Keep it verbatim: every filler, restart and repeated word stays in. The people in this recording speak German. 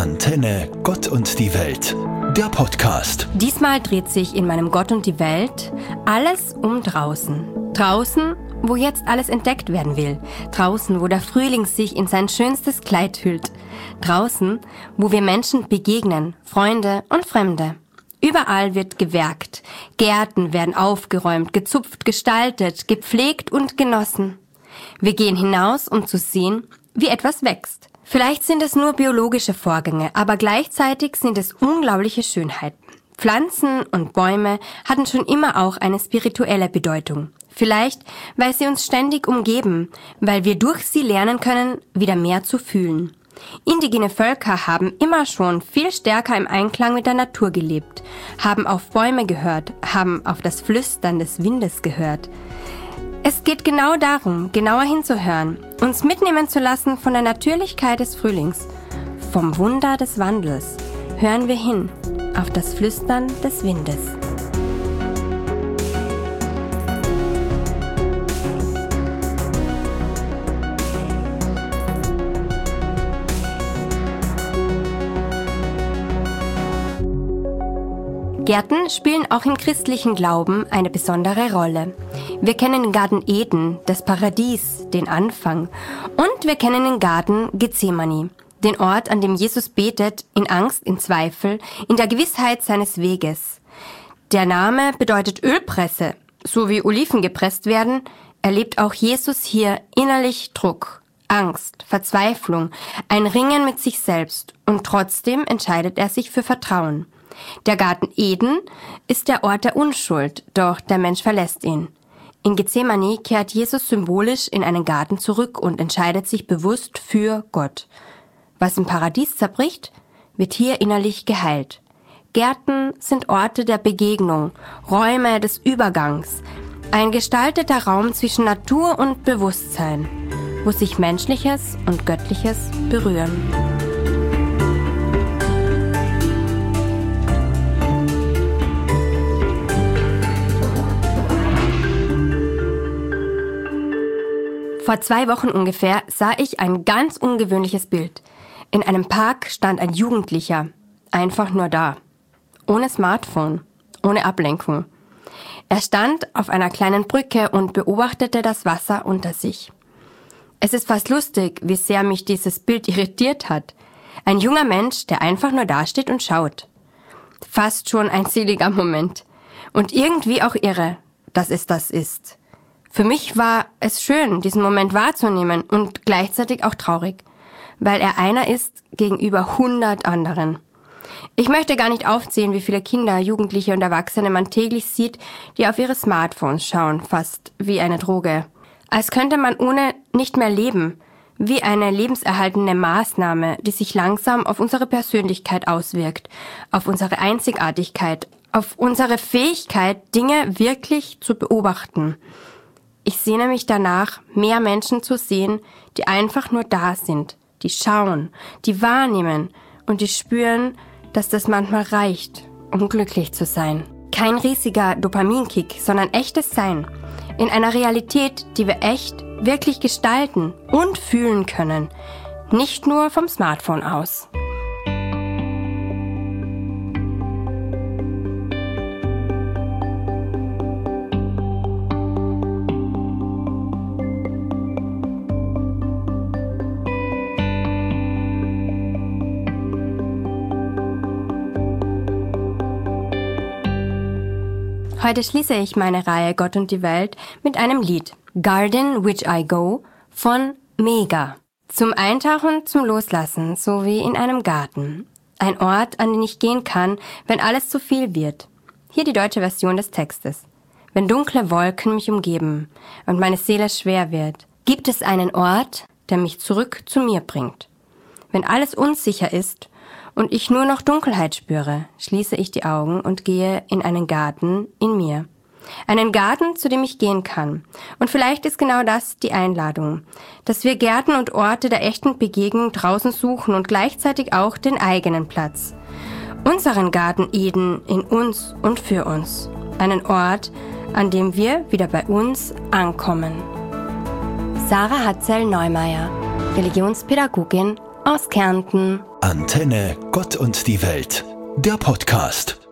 Antenne Gott und die Welt, der Podcast. Diesmal dreht sich in meinem Gott und die Welt alles um draußen. Draußen, wo jetzt alles entdeckt werden will. Draußen, wo der Frühling sich in sein schönstes Kleid hüllt. Draußen, wo wir Menschen begegnen, Freunde und Fremde. Überall wird gewerkt. Gärten werden aufgeräumt, gezupft, gestaltet, gepflegt und genossen. Wir gehen hinaus, um zu sehen, wie etwas wächst. Vielleicht sind es nur biologische Vorgänge, aber gleichzeitig sind es unglaubliche Schönheiten. Pflanzen und Bäume hatten schon immer auch eine spirituelle Bedeutung. Vielleicht, weil sie uns ständig umgeben, weil wir durch sie lernen können, wieder mehr zu fühlen. Indigene Völker haben immer schon viel stärker im Einklang mit der Natur gelebt, haben auf Bäume gehört, haben auf das Flüstern des Windes gehört. Es geht genau darum, genauer hinzuhören, uns mitnehmen zu lassen von der Natürlichkeit des Frühlings, vom Wunder des Wandels. Hören wir hin auf das Flüstern des Windes. Gärten spielen auch im christlichen Glauben eine besondere Rolle. Wir kennen den Garten Eden, das Paradies, den Anfang. Und wir kennen den Garten Gethsemane, den Ort, an dem Jesus betet, in Angst, in Zweifel, in der Gewissheit seines Weges. Der Name bedeutet Ölpresse. So wie Oliven gepresst werden, erlebt auch Jesus hier innerlich Druck, Angst, Verzweiflung, ein Ringen mit sich selbst. Und trotzdem entscheidet er sich für Vertrauen. Der Garten Eden ist der Ort der Unschuld, doch der Mensch verlässt ihn. In Gethsemane kehrt Jesus symbolisch in einen Garten zurück und entscheidet sich bewusst für Gott. Was im Paradies zerbricht, wird hier innerlich geheilt. Gärten sind Orte der Begegnung, Räume des Übergangs, ein gestalteter Raum zwischen Natur und Bewusstsein, wo sich Menschliches und Göttliches berühren. Vor zwei Wochen ungefähr sah ich ein ganz ungewöhnliches Bild. In einem Park stand ein Jugendlicher, einfach nur da, ohne Smartphone, ohne Ablenkung. Er stand auf einer kleinen Brücke und beobachtete das Wasser unter sich. Es ist fast lustig, wie sehr mich dieses Bild irritiert hat. Ein junger Mensch, der einfach nur dasteht und schaut. Fast schon ein seliger Moment. Und irgendwie auch irre, dass es das ist. Für mich war es schön, diesen Moment wahrzunehmen und gleichzeitig auch traurig, weil er einer ist gegenüber hundert anderen. Ich möchte gar nicht aufzählen, wie viele Kinder, Jugendliche und Erwachsene man täglich sieht, die auf ihre Smartphones schauen, fast wie eine Droge. Als könnte man ohne nicht mehr leben, wie eine lebenserhaltende Maßnahme, die sich langsam auf unsere Persönlichkeit auswirkt, auf unsere Einzigartigkeit, auf unsere Fähigkeit, Dinge wirklich zu beobachten. Ich sehne mich danach, mehr Menschen zu sehen, die einfach nur da sind, die schauen, die wahrnehmen und die spüren, dass das manchmal reicht, um glücklich zu sein. Kein riesiger Dopaminkick, sondern echtes Sein. In einer Realität, die wir echt, wirklich gestalten und fühlen können. Nicht nur vom Smartphone aus. Heute schließe ich meine Reihe Gott und die Welt mit einem Lied, Garden Which I Go von Mega. Zum Eintauchen, zum Loslassen, so wie in einem Garten. Ein Ort, an den ich gehen kann, wenn alles zu viel wird. Hier die deutsche Version des Textes. Wenn dunkle Wolken mich umgeben und meine Seele schwer wird, gibt es einen Ort, der mich zurück zu mir bringt. Wenn alles unsicher ist und ich nur noch Dunkelheit spüre, schließe ich die Augen und gehe in einen Garten in mir. Einen Garten, zu dem ich gehen kann. Und vielleicht ist genau das die Einladung, dass wir Gärten und Orte der echten Begegnung draußen suchen und gleichzeitig auch den eigenen Platz. Unseren Garten Eden in uns und für uns. Einen Ort, an dem wir wieder bei uns ankommen. Sarah Hatzel-Neumeier, Religionspädagogin aus Kärnten. Antenne Gott und die Welt, der Podcast.